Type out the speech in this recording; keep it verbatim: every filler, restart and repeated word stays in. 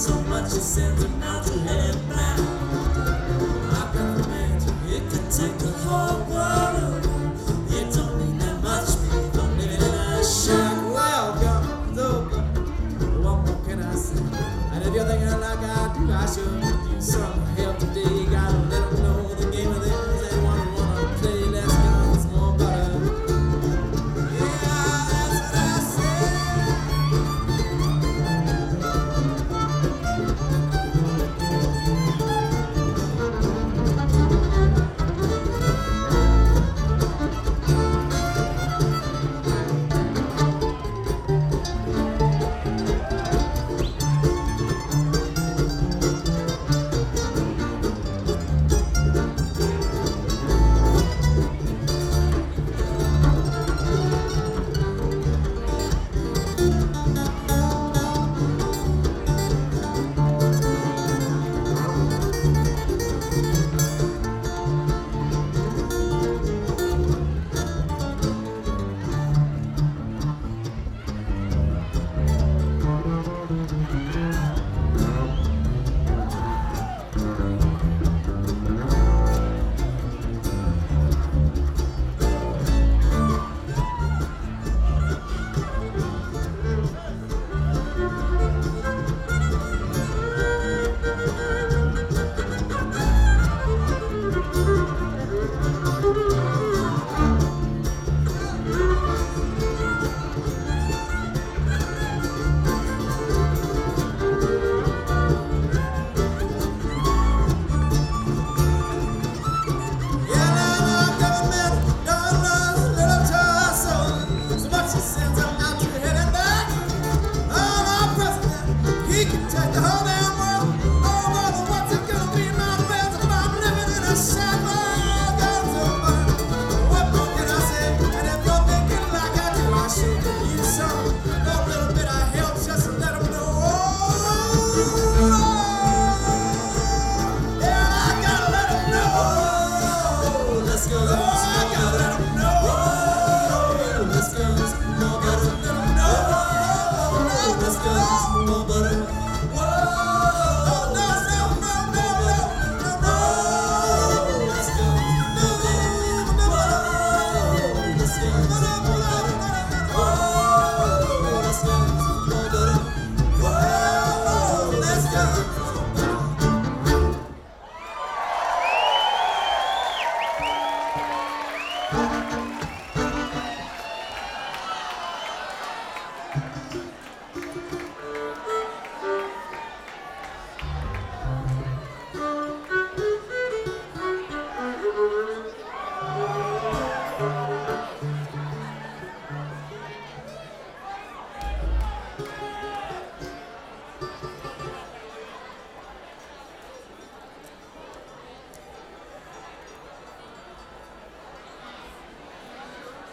so much it sends him out to head back. I got the magic, it could take the whole world. It don't mean that much to me if I'm living in a shack. Welcome, over. What more can I say? And if you're thinking like I do, I should give you some help today. Gotta let them know the game of theirs. Anyone who wanna play, let's go, it's more butter. Yeah, that's what I said.